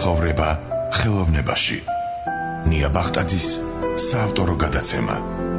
ცხოვრება ხელოვნებაში. ნია ბახტაძის საავტორო გადაცემა.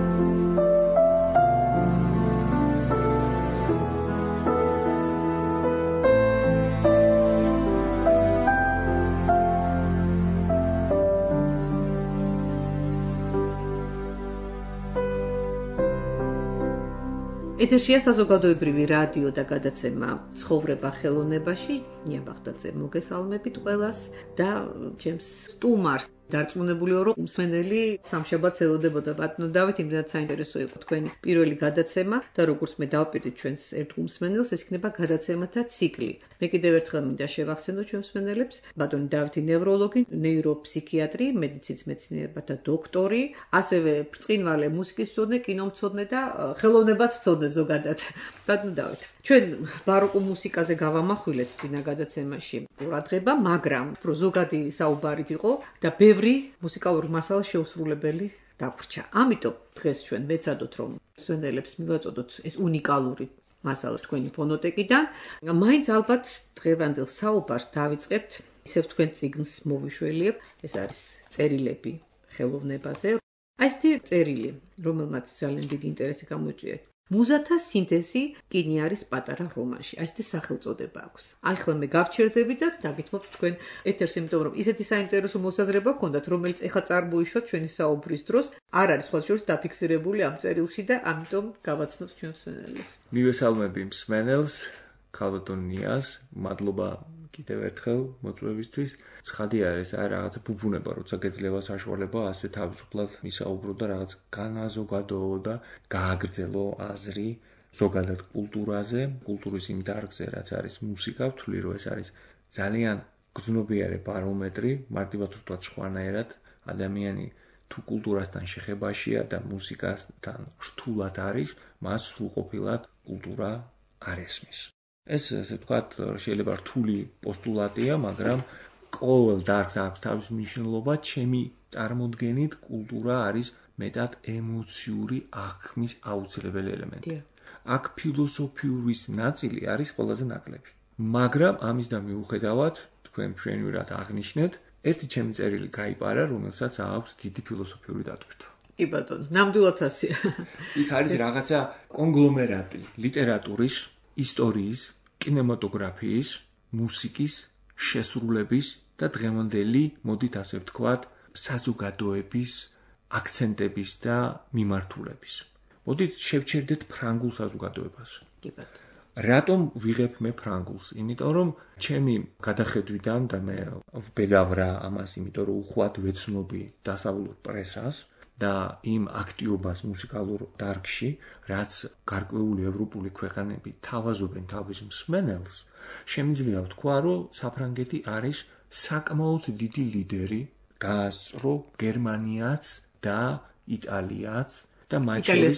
ეთერშია საზოგადოებრივი რადიო და გადაცემა ცხოვრება ხელოვნებაში. ნია ბახტაძე მოგესალმებით ყველას და ჩემს სტუმარს დარწმუნებული ვარ, რომ მსმენელი სამშაბათს ელოდებოდა ბატონო დავით, იმდენად საინტერესო იყო თქვენი პირველი გადაცემა და როგორც მე დავაპირდით ჩვენს ერთ უმსმენელს, ეს იქნება გადაცემათა ციკლი. მე კიდევ ერთხელ მინდა შევახსენო ჩვენს მსმენელებს, ბატონი დავითი ნევროლოგი, ნეიროფსიქიატრი, მედიცინის მეცნიერებათა დოქტორი, ასევე ბრწყინვალე მუსიკისმცოდნე, კინომცოდნე და ხელოვნებათმცოდნე ზოგადად. ბატონო დავით, ჩვენ ბაროკო მუსიკაზე გავამახვილეთ წინა გადაცემაში ყურადღება, მაგრამ უფრო ზოგადი საუბარით იყო და ბევრი მუსიკალური მასალა შეუსრულებელი დაგვრჩა. ამიტომ დღეს ჩვენ ვეცადოთ, რომ მსმენელებს მივაწოდოთ ეს უნიკალური მასალა თქვენი ფონოტეკიდან. მაინც ალბათ დღევანდელ საუბარს დავიწყებთ ისევ თქვენ წიგნს მოვიშველიებ, ეს არის წერილები ხელოვნებაზე. აი ესეთი წერილი, რომელმაც ძალიან დიდი ინტერესი გამოიწვია. მუზათა სინთეზი კინი არის პატარა რომანში. აი ესეთი სახელწოდება აქვს. აი ხლა მე გავჩერდები და დაგითმობთ თქვენ ეთერს, იმიტომ რომ ისეთი საინტერესო მოსაზრება გქონდათ, რომელიც ეხლა წარმოიშვათ ჩვენი საუბრის დროს, არ არის სხვა შორის დაფიქსირებული ამ წერილში და ამიტომ გავაცნობთ ჩვენ მსმენელებს. მივესალმები მსმენელს, ქალბატონ ნიას, მადლობა კიდევ ერთხელ მოწვევისთვის. ცხადი არის, აი რაღაცა ბუბუნება, როცა გეძლევა საშუალება ასე თავისუფლად მისაუბრო და რაღაც განაზოგადოო და გააგრძელო აზრი ზოგადად კულტურაზე, კულტურის იმ დარგზე, რაც არის მუსიკა, ვთვლი, რომ ეს არის ძალიან გრძნობიარე ბარომეტრი, მარტივად ვთქვათ სხვანაირად, ადამიანი თუ კულტურასთან შეხებაშია და მუსიკასთან რთულად არის, მას სრულყოფილად კულტურა არ ესმის. ეს ესე ვთქვათ, შეიძლება რთული პოსტულატია, მაგრამ ყოველ დარგს აქვს თავისი მნიშვნელობა. ჩემი წარმოდგენით კულტურა არის მეტად ემოციური აღქმის აუცილებელი ელემენტი. აქ ფილოსოფიურის ნაწილი არის ყველაზე ნაკლები. მაგრამ ამის და მიუხედავად, თქვენ მშვენივრად აღნიშნეთ, ერთი ჩემი წერილი გაიპარა, რომელსაც აქვს დიდი ფილოსოფიური დატვირთვა. კი ბატონო, ნამდვილად ასეა. იქ არის რაღაცა კონგლომერატი ლიტერატურის, ისტორიის, კინემატოგრაფიის, მუსიკის, შესრულების და დღევანდელი, მოდით ასე ვთქვათ, საზოგადოების, აქცენტების და მიმართულების. მოდით შევჩერდეთ ფრანგულ საზოგადოებას. კი ბატონო. რატომ ვიღებ მე ფრანგულს? იმიტომ რომ ჩემი გადახედვიდან და მე ვბედავრა ამას, იმიტომ რომ უხვად ვეცნობი დასავლურ პრესას და იმ აქტიობას მუსიკალურ დარგში, რაც გარკვეული ევროპული ქვეყანები თავაზობენ თავის მსმენელს, შემიძლია ვთქვა, რომ საფრანგეთი არის საკმაოდ დიდი ლიდერი, გაასწრო გერმანიაც და იტალიაც და მათ შორის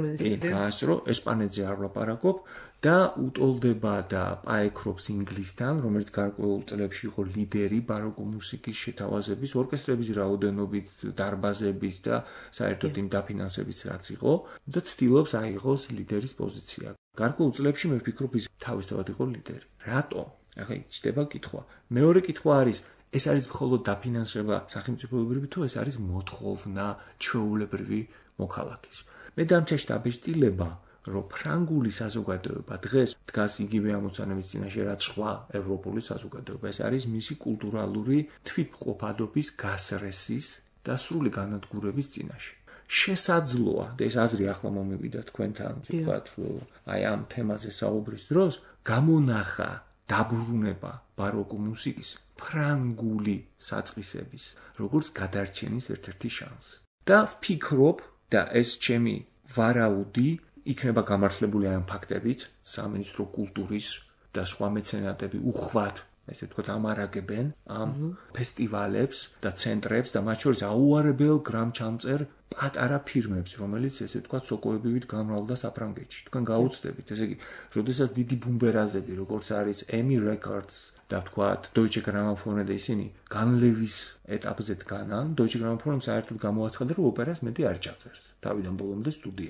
გაასწრო ესპანეთზე არ ვლაპარაკობ და უტოლდება და პაექრობს ინგლისთან, რომელიც გარკვეულ წლებში იყო ლიდერი ბაროკო მუსიკის შეთავაზების, ორკესტრების რაოდენობით, დარბაზების და საერთოდ იმ დაფინანსების რაც იყო და ცდილობს აიღოს ლიდერის პოზიცია. გარკვეულ წლებში მე ვფიქრობ, ის თავისთავად იყო ლიდერი. რატომ? ახლა ჩდება კითხვა. მეორე კითხვა არის, ეს არის მხოლოდ დაფინანსება სახელმწიფოებრივი თუ ეს არის მოთხოვნა ჩვეულებრივი მოქალაქის. მე დამჩა შტაბეშტილება, რომ ფრანგული საზოგადოება დღეს დგას იგივე ამოცანების წინაშე, რაც სხვა ევროპული საზოგადოება. ეს არის მისი კულტურალური თვითმყოფადობის გასრესის და სრული განადგურების წინაშე. შესაძლოა და ეს აზრი ახლა მომივიდა თქვენთან, თქვათ, აი ამ თემაზე საუბრის დროს, გამონახა დაბრუნება ბაროკო მუსიკის ფრანგული საწყისების, როგორც გადარჩენის ერთ-ერთი შანსი. და ვფიქრობ და ეს ჩემი ვარაუდი იქნება გამართლებული ამ ფაქტებით, სამინისტრო კულტურის და სხვა მეცენატები უხვად, ესე ვთქვათ, ამარაგებენ ამ ფესტივალებს და ცენტრებს და მათ შორის აუარებელ გრამჩამწერ პატარა ფირმებს, რომელიც ესე ვთქვათ, სოკოებივით გამრავლდა საფრანგეთში. თქვენ გაუცდებით, ესე იგი, როდესაც დიდი ბუმბერაზები, როგორც არის EMI Records და ვთქვათ, Deutsche Grammophon და ისინი განლევის ეტაპზე დგანან, Deutsche Grammophon საერთოდ გამოაცხადა, რომ ოპერას მეტი არ ჩაწერს თავიდან ბოლომდე სტუდიაში.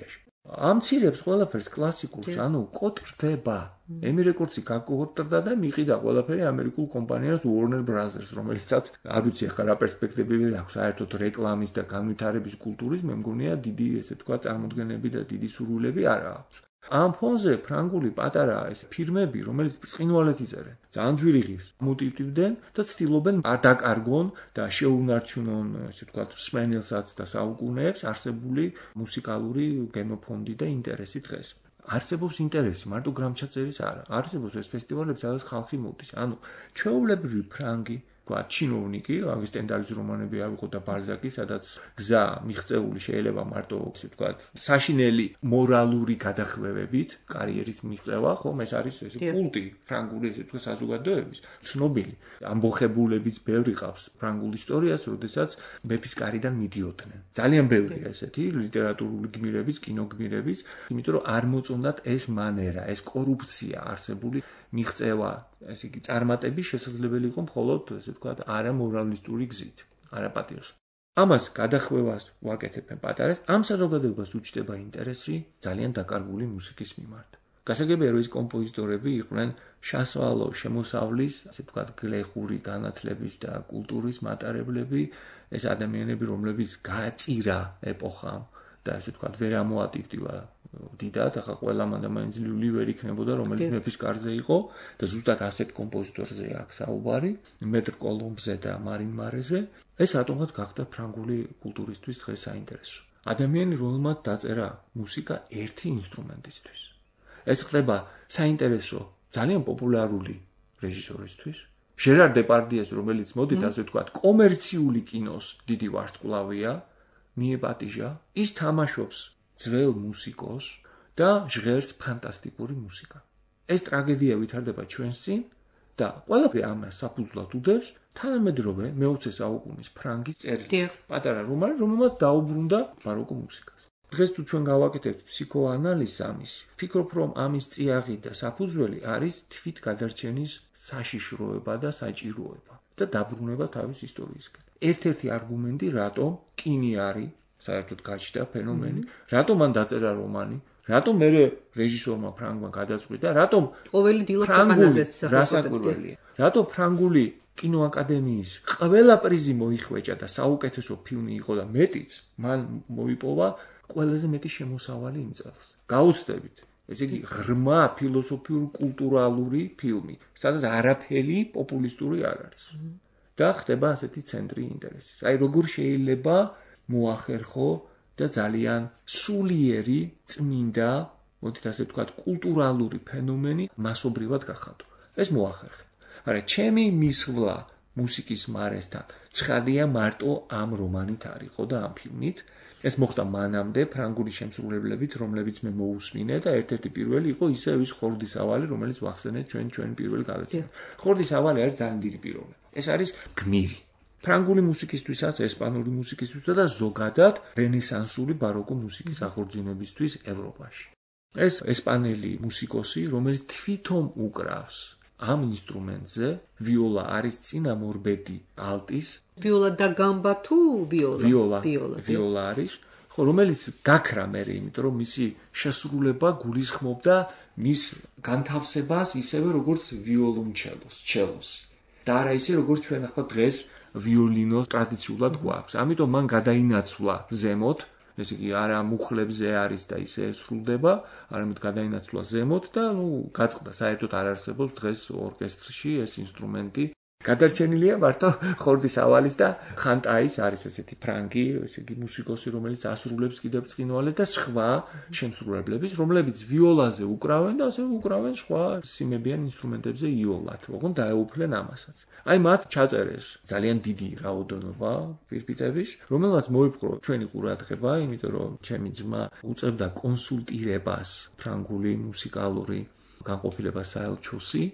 ამცირებს ყველაფერს კლასიკურს, ანუ კოტრდება. ემი რეკორდსი გაკოტრდა და მიყიდა ყველაფერი ამერიკულ კომპანიას Warner Brothers, რომელიცაც არ ვიცი ახლა რა პერსპექტივები აქვს საერთოდ რეკლამის და განვითარების კულტურის, მე მგონია დიდი ესე თქვა წარმოდგენები და დიდი სურვილები არ აქვს. ამ ფონზე ფრანგული პატარა ეს ფირმები, რომელიც ბრწყინვალედ იწერენ, ძალიან ძვირი ღირს მოტივდებენ და ცდილობენ დაკარგონ და შეუნარჩუნონ, ესე ვთქვათ, მსმენელსაც და საუკუნეებს არსებული მუსიკალური გენოფონდი და ინტერესი დღეს. არსებობს ინტერესი, მარტო გრამჩაწერის არა. არსებობს ეს ფესტივალები, სადაც ხალხი მოდის. ანუ ჩვეულებრივი ფრანგი ჩინოვნიკი, აღის სტენდალის რომანები ავიღოთ და ბალზაკი, სადაც გზა მიღწეული შეიძლება მარტო, ასე ვთქვათ, საშინელი მორალური გადახვევებით, კარიერის მიღწევა, ხომ ეს არის ესე კულტი, ფრანგული ესე ვთქვათ, საზოგადოების, ცნობილი. ამბოხებულებიც ბევრი ყავს ფრანგულ ისტორიას, როდესაც მეფის კარიდან მიდიოდნენ. ძალიან ბევრია ესეთი ლიტერატურული გმირების, კინოგმირების, იმიტომ რომ არ მოწონდათ ეს მანერა, ეს კორუფცია არსებული მიღწევა, ესე იგი წარმატების შესაძლებელი იყო მხოლოდ, ესე ვთქვათ, არამორალისტური გზით, არაპატიოს. ამას გადახვევას ვაკეთებენ პატარას, ამ საზოგადოებას უჩნდება ინტერესი ძალიან დაკარგული მუსიკის მიმართ. გასაგებია, რომ ეს კომპოზიტორები იყვნენ შასვალო შემოსავლის, ასე ვთქვათ, გლეხური განათლების და კულტურის მატარებლები, ეს ადამიანები, რომლებიც გააწირა ეპოხამ და ასე ვთქვათ, ვერ ამოატივტივა დიდად, ახლა ყველა მანდამაინც ლული ვერ იქნებოდა, რომელიც მეფის კარზე იყო და ზუსტად ასეთ კომპოზიტორზე აქვს საუბარი, მეტრ კოლომბზე და მარინ მარეზე. ეს რატომღაც გახდა ფრანგული კულტურისთვის დღეს საინტერესო. ადამიანი, რომელმაც დაწერა მუსიკა ერთი ინსტრუმენტისთვის. ეს ხდება საინტერესო, ძალიან პოპულარული რეჟისორისთვის. ჟერარ დეპარდიეს, რომელიც მოდით ასე ვთქვათ, კომერციული კინოს დიდი ვარსკვლავია, მიეპატიჟა, ის თამაშობს ძველ მუსიკოს და ჟღერს ფანტასტიკური მუსიკა. ეს ტრაგედია ვითარდება ჩვენს წინ და ყველაფერი ამას საფუძვლად უდევს თანამედროვე მე-20 საუკუნის ფრანგი წერილი. პატარა რომანი, რომელმაც დაუბრუნდა ბაროკო მუსიკას. დღეს თუ ჩვენ გავაკეთებთ ფსიქოანალიზს ამის, ვფიქრობ, რომ ამის წიაღი და საფუძველი არის თვით გადარჩენის საშიშროება და საჭიროება და დაბრუნება თავის ისტორიისკენ. ერთ-ერთი არგუმენტი, რატომ კინი არის საერთოდ გაჩნდა ფენომენი, რატომ მან დაწერა რომანი, რატომ მე რეჟისორმა ფრანგმა გადაწყვიტა, რატომ ყოველი დილა ქვეყანაზეც რასაკვირველია, რატომ ფრანგული კინოაკადემიის ყველა პრიზი მოიხვეჭა და საუკეთესო ფილმი იყო და მეტიც, მან მოიპოვა ყველაზე მეტი შემოსავალი იმ წელს. გაუცდებით, ესე იგი ღრმა ფილოსოფიურ-კულტურალური ფილმი, სადაც არაფერი პოპულისტური არ არის. და ხდება ასეთი ცენტრი ინტერესის. აი როგორ შეიძლება მოახერხო და ძალიან სულიერი, წმინდა, მოდით ასე ვთქვათ, კულტურალური ფენომენი მასობრივად გახადო. ეს მოახერხე. მაგრამ ჩემი მისვლა მუსიკის მარესთან ცხადია მარტო ამ რომანით არისო და ამ ფილმით. ეს მოხდა მანამდე ფრანგული შემსრულებლებით, რომლებიც მე მოусმინე და ერთ-ერთი პირველი იყო ისევ ის ხორდისავალი, რომელიც ვახსენეთ ჩვენ პირველ გადაცემაში. ხორდისავალი არის ძალიან დიდი პიროვნება. ეს არის გმირი. ფრანგული მუსიკისთვისაც, ესპანური მუსიკისთვისაც და ზოგადად რენესანსული ბაროკო მუსიკის აღორძინებისთვის ევროპაში. ეს ესპანელი მუსიკოსი, რომელიც თვითონ უკრავს ამ ინსტრუმენტზე, ვიოლა არის წინა მორბედი ალტის. ვიოლა და გამბა თუ ვიოლა? ვიოლა არის, ხო, რომელიც გაქრა მე, იმიტომ რომ მისი შესრულება გულისხმობდა მის განთავსებას ისევე როგორც ვიოლონჩელოს, და არა ისე როგორც ჩვენ ახლა დღეს ვიოლინო ტრადიციულად გვაქვს. ამიტომ მან გადაინაცვლა ზემოთ, ესე იგი არა მუხლებზე არის და ისე სრულდება, არამედ გადაინაცვლა ზემოთ და გაწყდა საერთოდ არ არსებობს დღეს ორკესტრში ეს ინსტრუმენტი. გადარჩენილია მარტო ხორდისავალის და ხანტაის არის ესეთი ფრანგი, ესე იგი მუსიკოსი, რომელიც ასრულებს კიდევ ბრწყინვალედ და სხვა შემსრულებლების, რომლებიც ვიოლაზე უკრავენ და ასევე უკრავენ სხვა სიმებიან ინსტრუმენტებზე იოლად. ოღონდ დაეუფლენ ამასაც. აი მათ ჩაწერეს ძალიან დიდი რაოდენობა პირფიტების, რომელსაც მოიპყრო ჩვენი ყურადღება, იმიტომ რომ ჩემი ძმა უწევდა კონსულტირებას ფრანგული მუსიკალური განყოფილება საელჩოსი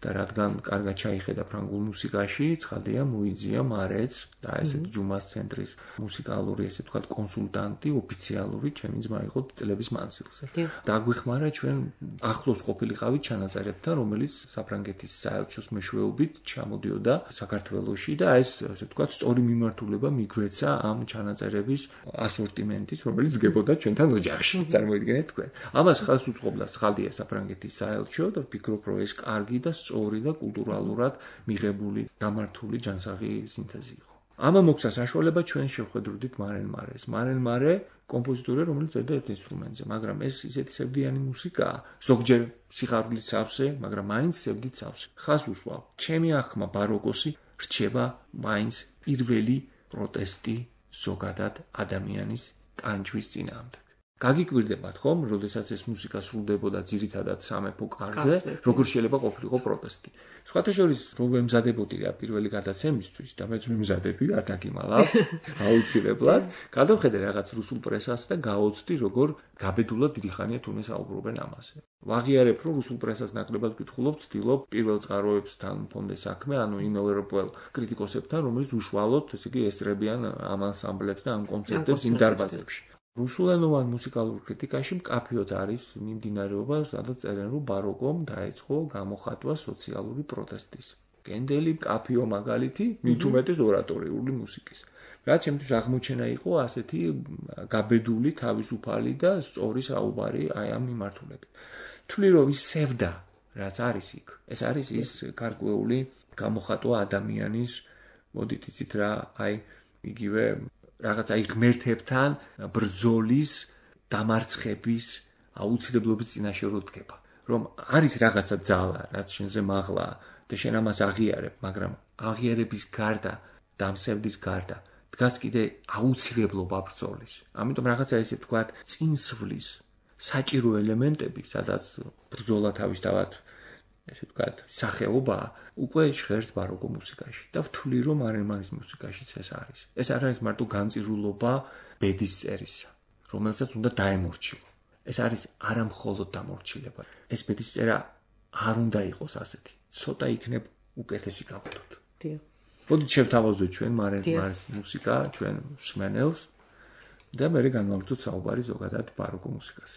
და რადგან კარგად ჩაიხედა ფრანგულ მუსიკაში, ცხადია მოიძია მარეც და ესეთ ჯუმას ცენტრის მუსიკალური, ესე ვთქვათ, კონსულტანტი ოფიციალური ჩემი ძმა იყო წლების მანძილზე. დაგვიხმარა ჩვენ ახლოს ყოფილიყავით ჩანაწერებთან, რომელიც საფრანგეთის საელჩოს მეშვეობით ჩამოდიოდა საქართველოში და ეს, ესე ვთქვათ, სწორი მიმართულება მიგვეცა ამ ჩანაწერების ასორტიმენტის, რომელიც დგებოდა ჩვენთან ოჯახში. წარმოიდგინეთ თქვენ. ამას ხელს უწყობდა ცხადია საფრანგეთის საელჩო და ვფიქრობ, რომ ეს კარგი და სწორი და კულტურალურად მიღებული გამართული ჯანსაღი სინთეზი იყო. ამა მოგცა საშუალება ჩვენ შევხედროდით მარენ მარეს. მარენ მარე კომპოზიტორია, რომელიც წერდა ერთ ინსტრუმენტზე, მაგრამ ეს ისეთი სევდიანი მუსიკაა, ზოგჯერ სიხარულით სავსე, მაგრამ მაინც სევდით სავსე. ხას უსვავ. ჩემი ახმა ბაროკოსი რჩება მაინც პირველი პროტესტი ზოგადად ადამიანის ტანჯვის წინააღმდეგ. გაგიკვირდებათ ხომ, როდესაც ეს მუსიკა სრულდებოდა ძირითადად სამეფო კარზე, როგორ შეიძლება ყოფილიყო პროტესტი. სხვათა შორის, რომ ვემზადებოდი რა პირველი გადაცემისთვის და მეც ვემზადები, არ დაგიმალავთ, აუცილებლად, გადავხედე რაღაც რუსულ პრესას და გავოცდი, როგორ გაბედულად დიდი ხანია თურმე საუბრობენ ამაზე. ვაღიარებ, რომ რუსულ პრესას ნაკლებად ვკითხულობ, ვცდილობ პირველ წყაროებსთან მქონდეს საქმე, ანუ იმ ევროპელ კრიტიკოსებთან, რომელიც უშუალოდ, ესე იგი, ესწრებიან ამ ანსამბლებს და ამ კონცერტებს იმ დარბაზებში. რუსულენოვან მუსიკალურ კრიტიკაში მკაფიოდ არის მიმდინარეობა, სადაც წერენ, რომ ბაროკომ დაეწყო გამოხატვა სოციალური პროტესტის. კენდელი მკაფიო მაგალითი, მით უმეტეს ორატორიული მუსიკის. რაც ჩემთვის აღმოჩენა იყო ასეთი გაბედული, თავისუფალი და სწორი საუბარი აი ამ მიმართულებით. თვლი რომ ის სევდა, რაც არის იქ, ეს არის ის გარკვეული გამოხატვა ადამიანის, მოდით იცით რა, აი იგივე რაღაცა ღმერთებთან ბრძოლის, დამარცხების, აუცილებლობის წინაშე რო დგება. რომ არის რაღაცა ძალა, რაც შენზე მაღლაა და შენ ამას აღიარებ, მაგრამ აღიარების გარდა, დამსევდის გარდა დგას კიდე აუცილებლობა ბრძოლის. ამიტომ რაღაცა ესე ვთქვათ, წინსვლის საჭირო ელემენტები, სადაც ბრძოლა თავისთავად ესე ვთქვათ, სახეობაა, უკვე ჟღერს ბაროკო მუსიკაში და ვთვლი, რომ მარენ-მარის მუსიკაშიც ეს არის. ეს არ არის მარტო განწირულობა ბედის წერისა, რომელსაც უნდა დაემორჩილო. ეს არის არამხოლოდ დამორჩილება. ეს ბედის წერა არ უნდა იყოს ასეთი. ცოტა იქნებ უკეთესი გავხდოთ. დიახ. მოდით შევთავაზოთ ჩვენ მარენ-მარის მუსიკა, ჩვენ მსმენელს და მერე განვაგრძოთ საუბარი ზოგადად ბაროკო მუსიკაზე.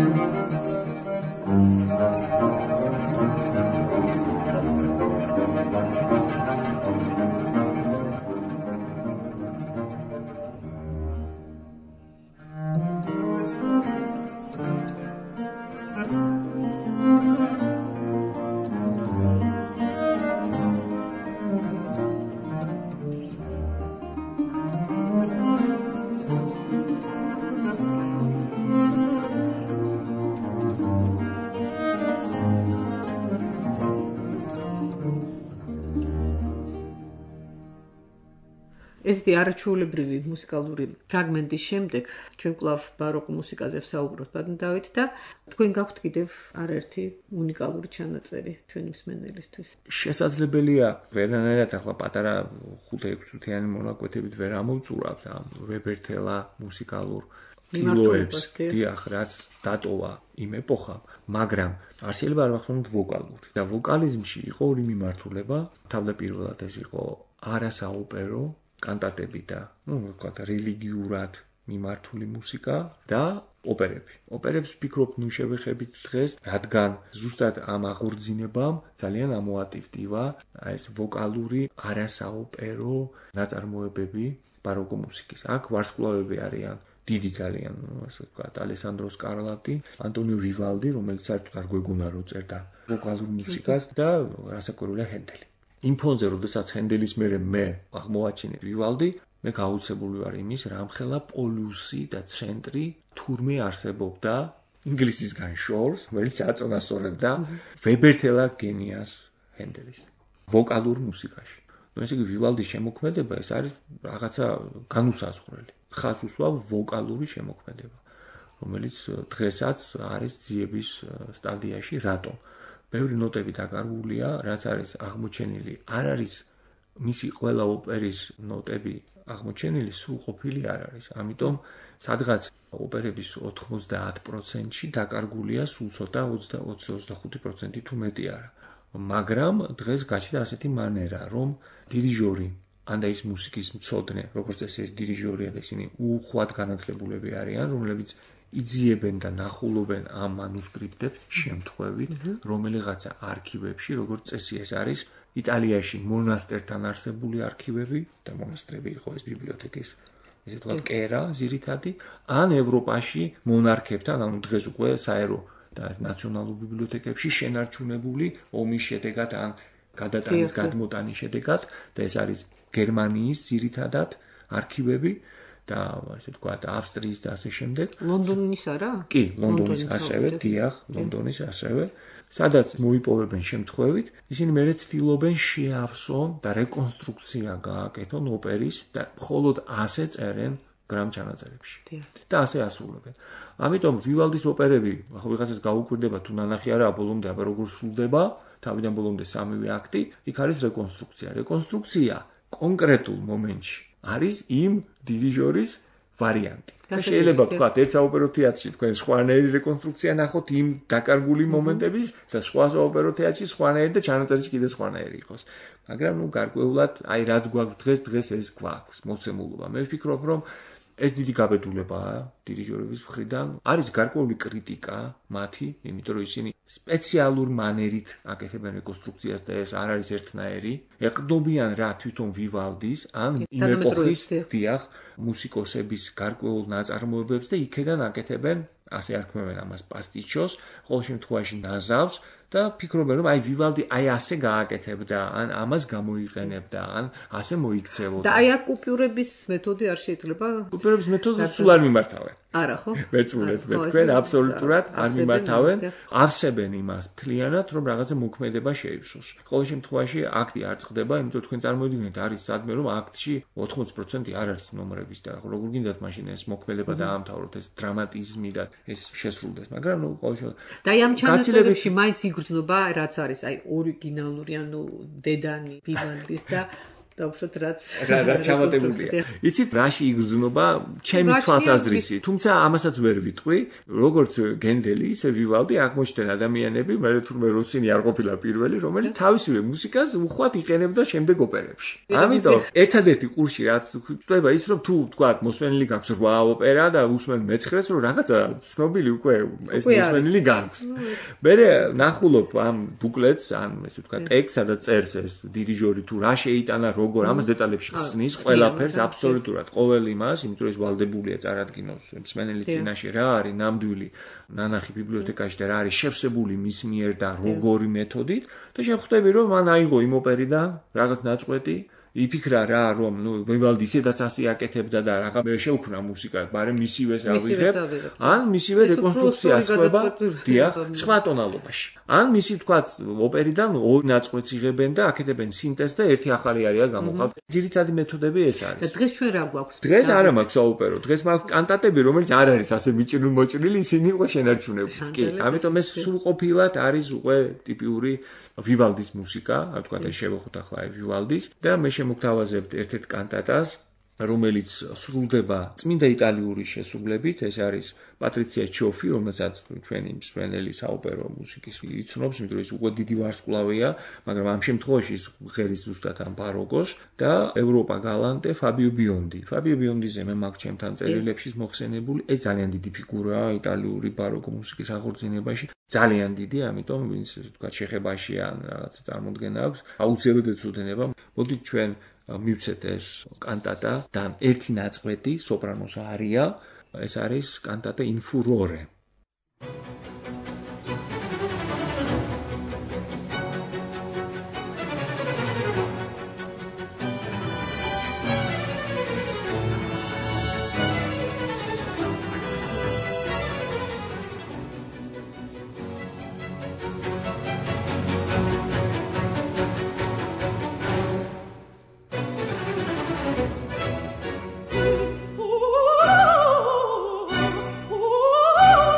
ესეთი არაჩვეულებრივი მუსიკალური ფრაგმენტის შემდეგ ჩვენ კვლავ ბაროკო მუსიკაზე ვსაუბრობთ ბატონ დავით და თქვენ გაქვთ კიდევ არაერთი უნიკალური ჩანაწერი ჩვენი მსმენელისთვის. შესაძლებელია ვერანაირად ახლა პატარა 5-6 მონაკვეთებით ვერ ამოვწურავთ ამ ვებერთელა მუსიკალურ ტილოებს, დიახ, რაც დატოვა იმ ეპოხამ, მაგრამ არ შეიძლება არ ვახსენოთ ვოკალური. და ვოკალიზმში იყო ორი მიმართულება, თავდაპირველად ეს იყო არასაოპერო კანტატები და, ვთქვათ, რელიგიურად მიმართული მუსიკა და ოპერები. ოპერებს ვფიქრობ, შევეხებით დღეს, რადგან ზუსტად ამ აღორძინებამ ძალიან ამოატივტივა ეს ვოკალური არასაოპერო ნაწარმოებები ბაროკო მუსიკის. აქ ვარსკვლავები არიან დიდი ძალიან, ასე ვთქვათ, ალესანდრო სკარლატი, ანტონიო ვივალდი, რომელიც საერთოდ არ გვეგონა რომ წერდა ვოკალურ მუსიკას და რასაკვირველია ჰენდელი. იმ ფონზე, როდესაც ჰენდელის მერე მე აღმოვაჩინე ვივალდი, მე გაუცებული ვარ იმის, რამხელა პოლუსი და ცენტრი თურმე არსებობდა ინგლისისგან შორს, რომელიც აწონასწორებდა ვებერთელა გენიას ჰენდელის ვოკალურ მუსიკაში. ესე იგი ვივალდის შემოქმედება ეს არის რაღაცა განუსაზღვრელი. ხას უსვავ ვოკალური შემოქმედება, რომელიც დღესაც არის ძიების სტადიაში. რატომ? ბევრი ნოტები დაკარგულია, რაც არის აღმოჩენილი, არ არის მისი ყველა ოპერის ნოტები აღმოჩენილი, სულ ყოფილი არ არის. ამიტომ სადღაც ოპერების 90%-ში დაკარგულია სულ ცოტა 20-25% თუ მეტი არა. მაგრამ დღეს გაჩნდა ასეთი მანერა, რომ დირიჟორი ანდა ის მუსიკის მცოდნე, როგორც ეს დირიჟორია და ისინი უხვად განათლებულები არიან, რომლებიც იძიებენ და ნახულობენ ამ მანუსკრიპტებს შემთხვევით, რომელიღაცა არქივებში, როგორც წესი ეს არის იტალიაში მონასტერთან არსებული არქივები და მონასტრები იყო ეს ბიბლიოთეკის, ესე ვთქვათ, კერა ძირითადი, ან ევროპაში მონარქებთან, ანუ დღეს უკვე საერო და ნაციონალურ ბიბლიოთეკებში შენარჩუნებული ომის შედეგად ან გადატანის გადმოტანის შედეგად და ეს არის გერმანიის ძირითადად არქივები და ასე ვთქვათ, ავსტრიის და ასე შემდეგ. ლონდონის არა? კი, ლონდონის ასევე, დიახ, ლონდონის ასევე, სადაც მოიპოვებენ შემთხვევით, ისინი მერე ცდილობენ შეავსონ და რეკონსტრუქცია გააკეთონ ოპერის და მხოლოდ ასე წერენ გრამ ჩანაწერებში. და ასე ასრულებენ. ამიტომ ვივალდის ოპერები, ახლა ვიღაცას გაუკვირდება თუ ნანახი არაა ბოლომდე, აბა როგორ სრულდება, თავიდან ბოლომდე სამივე აქტი, იქ არის რეკონსტრუქცია. რეკონსტრუქცია კონკრეტულ მომენტში არის იმ დირიჟორის ვარიანტი. და შეიძლება ვთქვათ, ერთ საოპერო თეატრში თქვენ სხვანაირი რეკონსტრუქცია ნახოთ იმ დაკარგული მომენტების და სხვა საოპერო თეატრში სხვანაირი და ჩანაწერში კიდე სხვანაირი იყოს. მაგრამ გარკვეულად, აი რაც გვაქვს დღეს ეს გვაქვს მოცემულობა. მე ვფიქრობ, რომ ეს დიდი გაბედულებაა დირიჟორების მხრიდან. არის გარკვეული კრიტიკა მათი, იმიტომ რომ ისინი სპეციალურ მანერით აკეთებენ რეკონსტრუქციას და ეს არ არის ერთნაირი. ეყრდნობიან რა თვითონ ვივალდის ან იმ ეპოქის დიახ მუსიკოსების გარკვეულ ნაწარმოებებს და იქედან აკეთებენ, ასე არქმევენ ამას პასტიჩოს, ყოველ შემთხვევაში ნაზავს და ფიქრობენ რომ აი ვივალდი აი ასე გააკეთებდა, ან ამას გამოიყენებდა, ან ასე მოიქცევოდა. და აი აქ კუპიურების მეთოდი არ შეიძლება? კუპიურების მეთოდს სულ არ მიმართავენ. არა ხო? მეწმუნეთ მე თქვენ აბსოლუტურად არ მიმართავენ, ავსებენ იმას მთლიანად, რომ რაღაცა მოქმედება შეივსოს. ყოველ შემთხვევაში აქტი არ წყდება, იმიტომ თქვენ წარმოვიდგინეთ, არის სადმე რომ აქტში 80% არ არის ნომრების და როგორ გინდათ მაშინ ეს მოქმედება დაამთავროთ, ეს დრამატიზმი და ეს შესრულდეს, მაგრამ ნუ ყოველ შემთხვევაში და ამ ჩანაწერებში მაინც იგრძნობა, რაც არის აი ორიგინალური, ანუ დედანი ვივალდის და და უშოთ რაც ჩამატებულია. იცით, რაში იგრძნობა ჩემი თვალსაზრისით, თუმცა ამასაც ვერ ვიტყვი, როგორც გენდელი, ისე ვივალდი აღმოჩნდნენ ადამიანები, მე თურმე როსინი არ ყოფილა პირველი, რომელიც თავისივე მუსიკას უხვად იყენებდა შემდეგ ოპერებში. ამიტომ ერთადერთი ყურში რაც ხდება ის, რომ თუ თქვა მოსმენილი გაქვს 8 ოპერა და უსმენ მეცხრეს, რომ რაღაცა ცნობილი უკვე ეს მოსმენილი გაქვს. მე ნახულობ ამ ბუკლეტს, ან ესე ვთქვა, ტექსტს, სადაც წერს ეს დირიჟორი თუ რა შეიტანა, როგორ ამას დეტალებში ხსნის ყველაფერს აბსოლუტურად ყოველ იმას, იმიტომ რომ ეს ვალდებულია წარადგინოს მსმენელის წინაშე რა არის ნამდვილი ნანახი ბიბლიოთეკაში და რა არის შევსებული მის მიერ და როგორი მეთოდით და შეხვდები რომ მან აიღო იმ ოპერიდან რაღაც ნაწყვეტი იფიქრა რა რომ ვივალდი ისედაც ასე აკეთებდა და რაღა მე შეუქმნა მუსიკა, მაგრამ მისივეს ავიღებ, ან მისივე რეკონსტრუქციას ხდება, დიახ, სხვა ტონალობაში. ან მისი თქვაც ოპერიდან ორ ნაწყვეტს იღებენ და აკეთებენ სინტეზს და ერთი ახალი არია გამოყავთ. ძირითადი მეთოდები ეს არის. და დღეს ჩვენ რა გვაქვს? დღეს არა მაქვს საოპერო, დღეს მაქვს კანტატები, რომელიც არ არის ასე მიჭრილ-მოჭრილი, ისინი უკვე შენარჩუნების. კი, ამიტომ ეს სრულყოფილად არის უკვე ტიპიური ვივალდის მუსიკა, რა თქვა და შევეხოთ ახლა ვივალდის და მე შემოგთავაზებთ ერთ-ერთ კანტატას, რომელიც სრულდება წმინდა იტალიური შესრულებით, ეს არის პატრიცია ჩოფი, რომელსაც ჩვენი მსმენელი საოპერო მუსიკის იცნობს, იმიტომ რომ ის უკვე დიდი ვარსკვლავია, მაგრამ ამ შემთხვევაში ის ღერის ზუსტად ამ ბაროკოს და ევროპა გალანტე ფაბიო ბიონდი. ფაბიო ბიონდიზე მე მაქვს ჩემთან წერილებში მოხსენებული, ეს ძალიან დიდი ფიგურაა იტალიური ბაროკო მუსიკის აღორძინებაში, ძალიან დიდი, ამიტომ ვინც თქვა შეხებაში ან რაღაცა წარმოდგენა აქვს, აუცილებლად ეცოდინება. მოდით ჩვენ მივცეთ ეს კანტატა და ერთი ნაწყვეტი სოპრანოს არია, ეს არის კანტატა in furore. Oh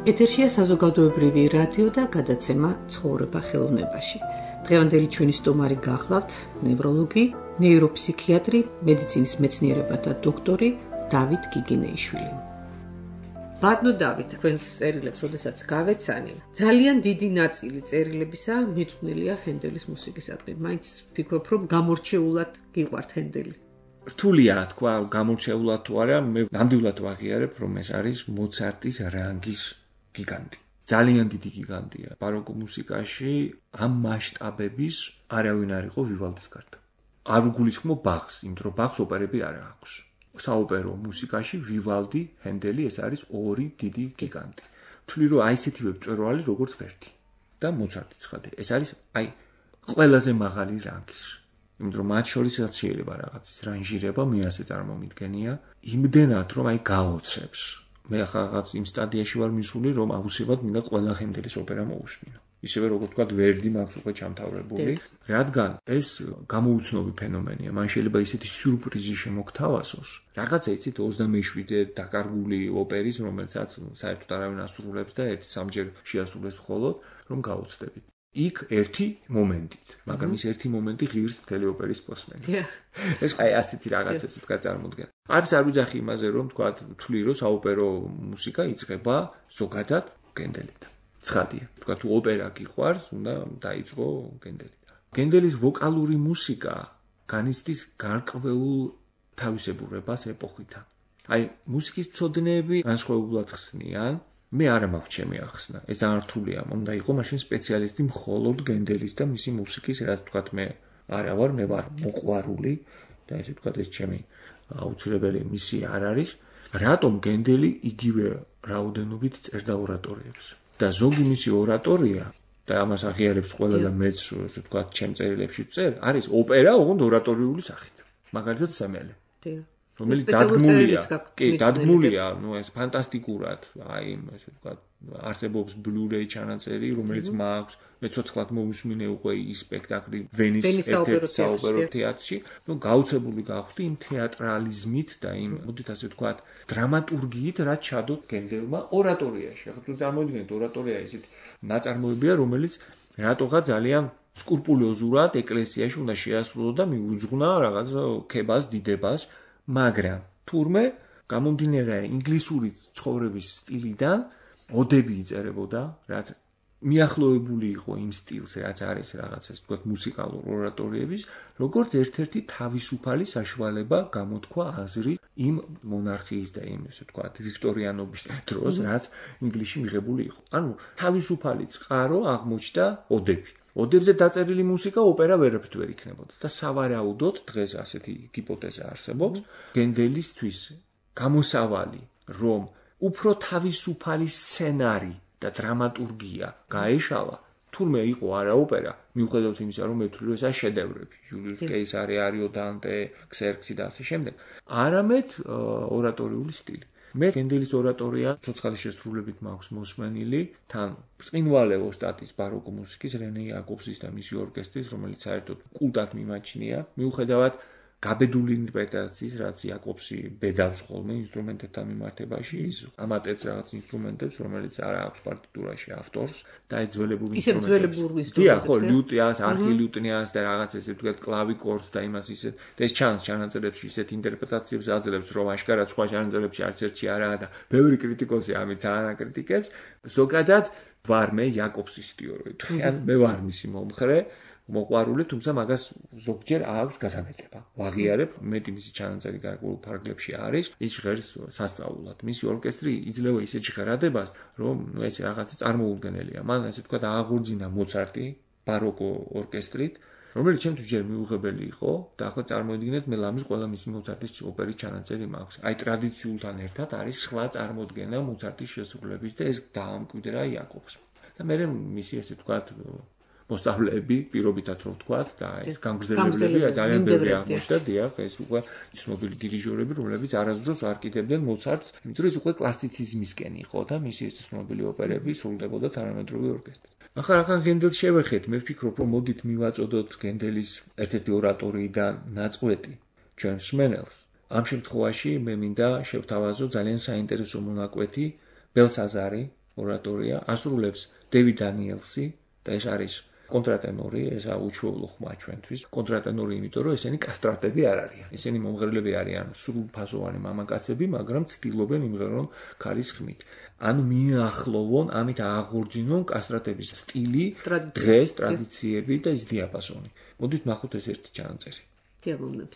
ეთერშია საზოგადოებრივი რადიო და გადაცემა ცხოვრება ხელოვნებაში. დღევანდელი ჩვენი სტუმარი გახლავთ ნევროლოგი, ნეიროფსიქიატრი, მედიცინის მეცნიერებათა დოქტორი დავით გიგინეიშვილი. ბატონო დავით, თქვენს წერილებს როდესაც გავეცანი, ძალიან დიდი ნაწილი წერილებისა მიძღვნილია ჰენდელის მუსიკისადმი. მაინც ვფიქრობ, რომ გამორჩეულად გიყვართ ჰენდელი. რთულია თქვა გამორჩეულად თუ არა, მე ნამდვილად ვაღიარებ, რომ ეს არის მოცარტის რანგის გიგანტი. ძალიან დიდი გიგანტია. ბაროკო მუსიკაში ამ მასშტაბების არავინ არ იყო ვივალდის გარდა. არ უგულისხმობ ბახს, იმიტომ რომ ბახს ოპერები არ აქვს. საოპერო მუსიკაში ვივალდი, ჰენდელი ეს არის ორი დიდი გიგანტი. თვლი რომ აი ესეთივე მწვერვალი როგორც ვერთი და მოცარტი ცხადე. ეს არის აი ყველაზე მაღალი რანგის. იმიტომ რომ მათ შორისაც შეიძლება რაღაცის რანჟირება, მე ასე წარმომიდგენია, იმდენად რომ აი გაოცებს. მე ახლა რაღაც იმ სტადიაში ვარ მისული, რომ აუცილებლად მინდა ყველა ჰენდელის ოპერა მოусმინო. ისევე როგორც თქვა ვერდი მაქვს უკვე ჩამთავრებული, რადგან ეს გამოუცნობი ფენომენია. მან შეიძლება ისეთი სიურპრიზი შემოგთავაზოს. რაღაცა იცით 27 დაკარგული ოპერის, რომელსაც საერთოდ არავინ ასრულებს და ერთი სამჯერ შეასრულებს მხოლოდ, რომ გაუცდებით. იქ ერთი მომენტით, მაგრამ ის ერთი მომენტი ღირს მთელი ოპერის მოსმენას. ეს აი ასეთი რაღაცებს თქვა წარმოდგენ. არის არ ვიძახი იმაზე, რომ თქვა თვლი რომ საოპერო მუსიკა იწყება ზოგადად გენდელით. ცხადია, თქვა თუ ოპერა გიყვარს, უნდა დაიწყო გენდელით. გენდელის ვოკალური მუსიკა განიცდის გარკვეულ თავისებურებას ეპოქიდან. აი მუსიკის მცოდნეები განსხვავებულად ხსნიან, მე არა მაქვს ჩემი ახსნა. ეს ძალიან რთულია, უნდა იყოს მაშინ სპეციალისტი მხოლოდ გენდელის და მისი მუსიკის, რაც თქვა მე არა ვარ, მე ვარ მოყვარული და ესე თქვა ეს ჩემი აუცილებელი მისია არ არის. რატომ გენდელი იგივე რაოდენობით წერდა ორატორიებს? და ზოგი მისი ორატორია და ამას აღიარებს ყველა და მეც ესე თქვა ჩემ წერილებში წერ, არის ოპერა ოღონდ ორატორიული სახით. მაგალითად სამელე. რომელიც დადგმულია, კი, დადგმულია, ნუ ეს ფანტასტიკურად, აი, ესე ვთქვათ, არსებობს Blu-ray ჩანაწერი, რომელიც მაქვს, მე ცოცხლად მოვისმინე უკვე ის სპექტაკლი ვენის ერთ-ერთ საოპერო თეატრში, ნუ გაუცებული გავხდი იმ თეატრალიზმით და იმ, მოდით ასე ვთქვათ, დრამატურგიით, რაც ჩადოთ გენდელმა ორატორიაში. ახლა თუ წარმოვიდგინეთ, ორატორია ისეთი ნაწარმოებია, რომელიც რატოღა ძალიან სკრუპულოზურად ეკლესიაში უნდა შეასრულო და მიუძღვნა რაღაც ქებას, დიდებას. მაგრამ თურმე გამომდინარე ინგლისური ცხოვრების სტილიდან ოდები იწერებოდა, რაც მიახლოებული იყო იმ სტილს, რაც არის რაღაც ეს თქვა მუსიკალურ ორატორიების, როგორც ერთ-ერთი თავისუფალი საშუალება გამოთქვა აზრი იმ მონარქიის და იმ ესე თქვა ვიქტორიანობის დროს, რაც ინგლისში მიღებული იყო. ანუ თავისუფალი წყარო აღმოჩნდა ოდები. ოდებზე დაწერილი მუსიკა ოპერა ვერაფრით ვერ იქნებოდა და სავარაუდოდ დღეს ასეთი ჰიპოთეზა არსებობს გენდელისთვის გამოსავალი რომ უფრო თავისუფალი სცენარი და დრამატურგია გაეშალა თურმე იყო არა ოპერა მიუხედავად იმისა რომ მეთვლი რომ ესაა შედევრები იულიუს კეისარი არიო დანტე ქსერქსი და ასე შემდეგ არამედ ორატორიული სტილი მე გენდელის ორატორია ცოცხალი შესრულებით მაქვს მოსმენილი თან ბრწყინვალე ოსტატის ბაროკო მუსიკის რენე იაკობსის და მისი ორკესტრის რომელიც საერთოდ კულტად მიმაჩნია მიუხედავად გაბედული ინტერპრეტაციის რაც იაკობსი ბედავს ხოლმე ინსტრუმენტებთან მიმართებაში ის ამატებს რაღაც ინსტრუმენტებს რომელიც არ აქვს პარტიტურაში ავტორს და ეს ძველებური ინსტრუმენტები დიახ ხო ლუტიას არქილუტნიას და რაღაც ესე ვთქვათ კლავიკორს და იმას ისე და ეს ჩანაწერებში ისეთ ინტერპრეტაციებს აძლევს რომ აშკარად სხვა ჩანაწერებში არც ერთი არაა და ბევრი კრიტიკოსი ამით ძალიან აკრიტიკებს ზოგადად ვარ მე იაკობსის სტიოროი ან მე ვარ მისი მომხრე მოყვარული, თუმცა მაგას ზოგჯერ აქვს გადამეტება. ვაღიარებ, მეტი მისი ჩანაწერი გარკვეულ ფარგლებში არის, ის ჟღერს სასწაულად. მისი ორკესტრი იძლევა ისეთ ჟღერადებას, რომ ეს რაღაცა წარმოუდგენელია. მან ასე თქვა აღორძინა მოცარტი ბაროკო ორკესტრით, რომელიც ჩემთვის ჯერ მიუღებელი იყო და ახლა წარმოიდგინეთ მე ლამის ყველა მისი მოცარტის ოპერის ჩანაწერი მაქვს. აი ტრადიციულთან ერთად არის სხვა წარმოდგენა მოცარტის შესრულების და ეს დაამკვიდრა იაკობს. და მე მისი ესე თქვა მოსწავლეები პირობითად რომ ვთქვათ და ეს გამგრძელებლები ძალიან ბევრი აღმოჩნდა დიახ ეს უკვე ცნობილი დირიჟორები რომლებიც არასდროს არ კიდებდნენ მოცარტს იმიტომ რომ ეს უკვე კლასიციზმისკენ იყო და მისი ეს ცნობილი ოპერები სრულდებოდა თანამედროვე ორკესტრით ახლა რახან გენდელს შევეხეთ მე ვფიქრობ რომ მოდით მივაწოდოთ გენდელის ერთ-ერთი ორატორიიდან ნაწყვეტი ჩვენ მსმენელს ამ შემთხვევაში მე მინდა შევთავაზო ძალიან საინტერესო მონაკვეთი ბელსაზარი ორატორია, ასრულებს დევიდ დანიელსი და ეს არის კონტრატენორი, ესა უჩვეულო ხმა ჩვენთვის. კონტრატენორი, იმიტომ რომ ესენი კასტრატები არ არიან. ესენი მომღერლები არიან სრულფასოვანი მამაკაცები, მაგრამ ცდილობენ იმღერონ ქალის ხმით. ანუ მიახლოვონ, ამით აღორძინონ კასტრატების სტილი, დღეს, ტრადიციები და ის დიაპაზონი. მოდით ნახოთ ეს ერთი ჩანაწერი. დიაპაზონებთ.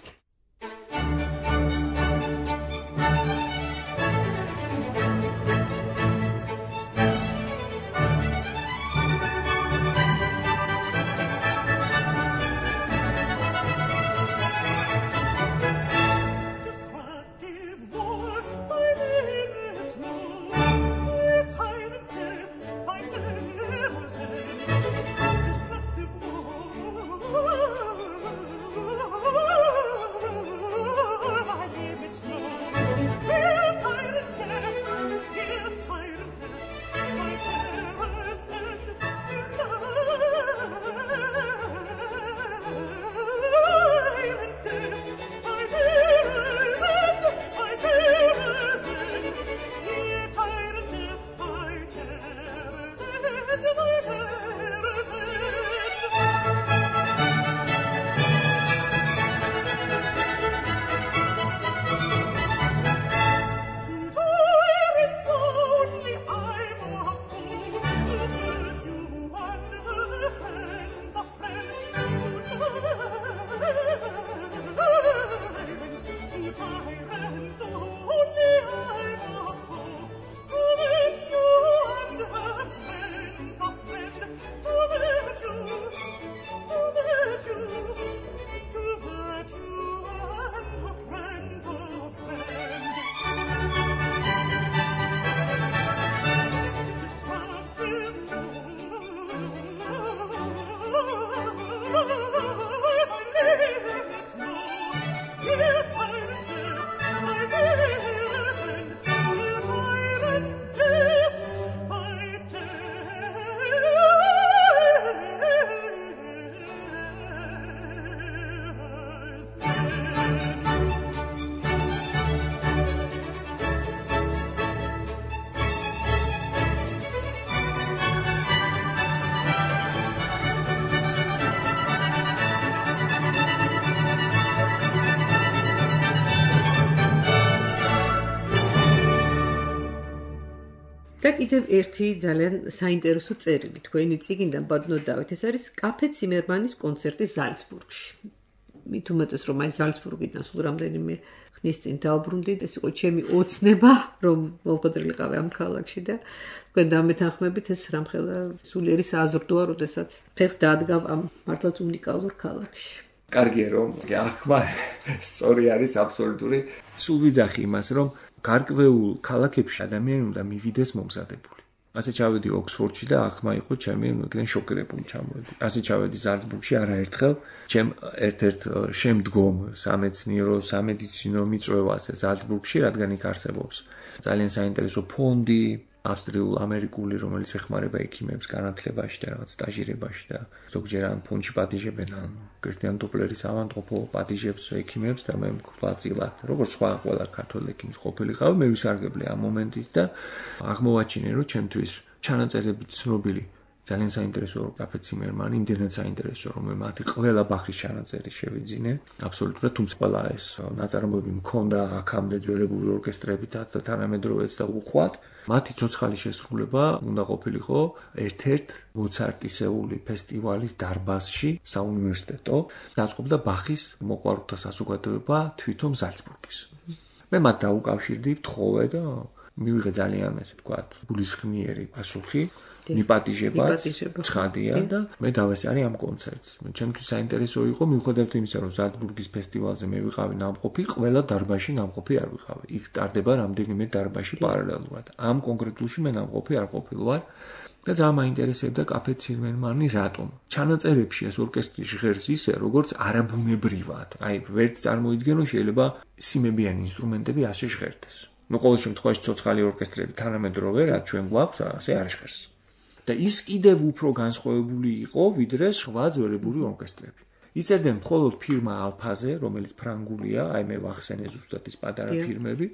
და კიდევ ერთი ძალიან საინტერესო წერილი თქვენი წიგნიდან ბადნოდავით, ეს არის კაფე ციმერმანის კონცერტი ზალცბურგში. მით უმეტეს რომ აი ზალცბურგიდან სულ რამდენიმე ხნის წინ დავბრუნდით, ეს იყო ჩემი ოცნება, რომ მოვხდრილიყავი ამ ქალაქში და თქვენ დამეთანხმებით ეს რამხელა სულიერი საზრდოა, როდესაც ფეხს დაადგავ ამ მართლაც უნიკალურ ქალაქში. კარგია რომ ახმა სწორი არის აბსოლუტური. სულ ვიძახი იმას რომ გარკვეულ ქალაქებში ადამიანი უნდა მივიდეს მომზადებული. ასე ჩავედი ოქსფორდში და ახმა იყო ჩემი მეგრენ შოკირებული ჩამოვედი. ასე ჩავედი ზალცბურგში არაერთხელ, ჩემ ერთ-ერთ შემდგომ სამეცნიერო, სამედიცინო მიწვევაზე ზალცბურგში, რადგან იქ არსებობს ძალიან საინტერესო ფონდი, ავსტრიულ-ამერიკული, რომელიც ეხმარება ექიმებს განათლებაში და რაღაც სტაჟირებაში და ზოგჯერ ამ ფონდში პატიჟებენ ან კრისტიან დოპლერის ავადმყოფო პატიჟებს ექიმებს და მე მკვლაწილად, როგორც სხვა ყველა ქართველ ექიმს ყოფილიყავი, მე ვისარგებლე ამ მომენტით და აღმოვაჩინე, რომ ჩემთვის ჩანაწერებით ცნობილი ძალიან საინტერესო კაფე ციმერმანი, იმდენად საინტერესო, რომ მე მათი ყველა ბახის ჩანაწერი შევიძინე, აბსოლუტურად, თუმცა ყველა ეს ნაწარმოები მქონდა აქამდე ძველებური ორკესტრებითაც და თანამედროვეც და უხვად. მათი ცოცხალი შესრულება უნდა ყოფილიყო ერთ-ერთ მოცარტისეული ფესტივალის დარბაზში, საუნივერსიტეტო, დაწყობდა ბახის მოყვარულთა საზოგადოება თვითონ ზალცბურგის. მე მათ დაუკავშირდი, ვთხოვე და მივიღე ძალიან ესე ვთქვათ, გულისხმიერი პასუხი. მიპატიჟებაც ცხადია და მე დავესწარი ამ კონცერტს. ჩემთვის საინტერესო იყო მიუხედავად იმისა, რომ ზალცბურგის ფესტივალზე მე ვიყავი ნამყოფი, ყველა დარბაზში ნამყოფი არ ვიყავი. იქ ტარდება რამდენიმე დარბაზში პარალელურად. ამ კონკრეტულში მე ნამყოფი არ ყოფილვარ და ძალიან მაინტერესებდა კაფე ციმერმანი რატომ. ჩანაწერებში ეს ორკესტრი ჟღერს ისე, როგორც არაბუნებრივად. აი, ვერც წარმოიდგენო შეიძლება სიმებიანი ინსტრუმენტები ასე ჟღერდეს. ნუ ყოველ შემთხვევაში ცოცხალი ორკესტრები თანამედროვე, რაც ჩვენ გვაქვს, ასე არ ჟღერს. და ის კიდევ უფრო განსხვავებული იყო, ვიდრე სხვა ძველებური ორკესტრები. იწერდნენ მხოლოდ ფირმა ალფაზე, რომელიც ფრანგულია, აი მე ვახსენე ზუსტად ის პატარა ფირმები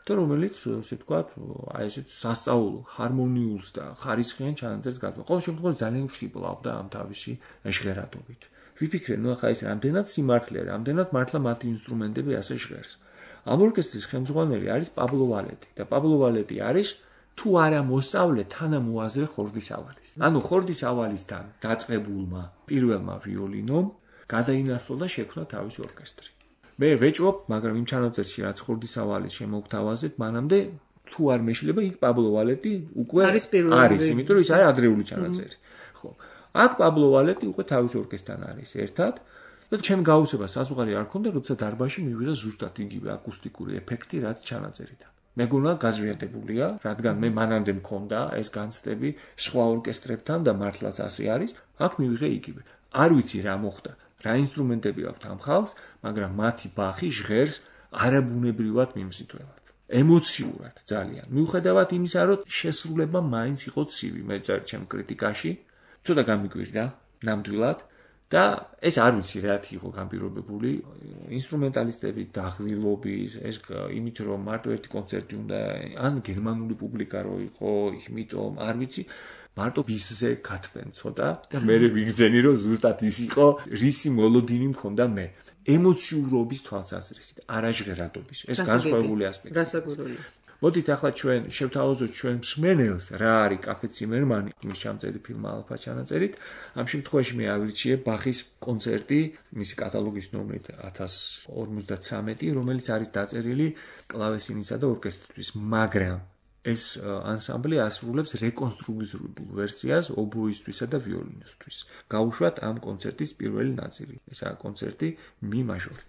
და რომელიც, ასე ვთქვათ, აი ესეთ სასწაულო, ჰარმონიულს და ხარისხიან ჩანაწერს გაწვა. ყოველ შემთხვევაში ძალიან ხიბლავდა ამ თავისი ჟღერადობით. ვიფიქრე, ახლა ეს რამდენად სიმართლეა, რამდენად მართლა მათი ინსტრუმენტები ასე ჟღერს. ამ ორკესტრის ხელმძღვანელი არის პაბლო ვალეტი და პაბლო ვალეტი არის თუ არა მოსწავლე თანამოაზრე ხორდისავალის. ანუ ხორდისავალისთან დაწყებულმა პირველმა ვიოლინომ გადაინაცვლა და შექმნა თავისი ორკესტრი. მე ვეჭვობ, მაგრამ იმ ჩანაწერში რაც ხორდისავალის შემოგთავაზეთ, მანამდე თუ არ მეშლება იქ პაბლო ვალეტი უკვე არის, იმიტომ რომ ის არის ადრეული ჩანაწერი. ხო. აქ პაბლო ვალეტი უკვე თავის ორკესტრთან არის ერთად და ჩემ გაუცებას საზღვარი არ ქონდა, როცა დარბაზში მივიდა ზუსტად იგივე აკუსტიკური ეფექტი, რაც ჩანაწერიდან. მეგონა გაზვიადებულია, რადგან მე მანამდე მქონდა ეს განცდები სხვა ორკესტრებთან და მართლაც ასე არის, აქ მივიღე იგივე. არ ვიცი რა მოხდა, რა ინსტრუმენტები აქვს ამ ხალხს, მაგრამ მათი ბახი ჟღერს არაბუნებრივად მიმზიდველად. ემოციურად ძალიან. მიუხედავად იმისა, რომ შესრულება მაინც იყო ცივი, მე ჩემ კრიტიკაში ცოტა გამიგვირდა ნამდვილად და ეს არ ვიცი რა იყო განპირობებული ინსტრუმენტალისტების დაღლილობის, ეს იმით რომ მარტო ერთი კონცერტი უნდა ან გერმანული პუბლიკა რო იყო, იმიტომ არ ვიცი მარტო ბისზე გათბენ ცოტა და მე ვიგრძენი რომ ზუსტად ის იყო რისი მოლოდინი მქონდა მე ემოციურობის თვალსაზრისით, არაჟღერადობის. ეს განსხვავებული ასპექტია. რასაკვირველია. მოდით ახლა ჩვენ შევთავაზოთ ჩვენ მსმენელს რა არის კაფე ციმერმანი მის ჩამწერი ფილმ ალფა ჩანაწერით. ამ შემთხვევაში მე ავირჩიე ბახის კონცერტი, მისი კატალოგის ნომრით 1053, რომელიც არის დაწერილი კლავესინისა და ორკესტრისთვის, მაგრამ ეს ანსამბლი ასრულებს რეკონსტრუირებულ ვერსიას ობოისთვისა და ვიოლინოსთვის. გავუშვათ ამ კონცერტის პირველი ნაწილი. ესაა კონცერტი მი მაჟორი.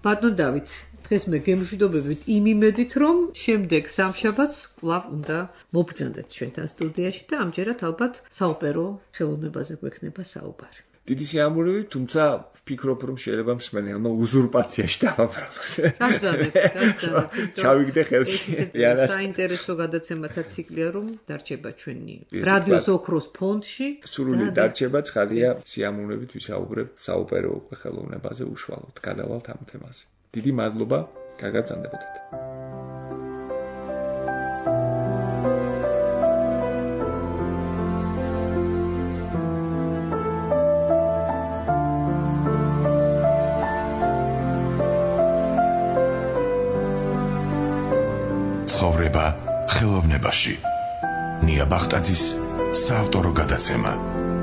ბატონ დავით, დღეს მე გემშვიდობებით იმ იმედით, რომ შემდეგ სამშაბათს კვლავ უნდა მობრძანდეთ ჩვენთან სტუდიაში და ამჯერად ალბათ საოპერო ხელოვნებაზე გვექნება საუბარი. დიდი სიამოვნებით, თუმცა ვფიქრობ, რომ შეიძლება მსმენელმა უზურპაციაში დავაბრალოს. გაგზავნეთ. ჩავიგდე ხელში. საინტერესო გადაცემათა ციკლია, რომ დარჩება ჩვენი რადიოს ოქროს ფონდში. სრული დარჩება, ცხადია, სიამოვნებით ვისაუბრებ საოპერო ხელოვნებაზე უშუალოდ. გადავალთ ამ თემაზე. დიდი მადლობა, გაგაბრძანდებოდეთ. ცხოვრება ხელოვნებაში. ნია ბახტაძის საავტორო გადაცემა.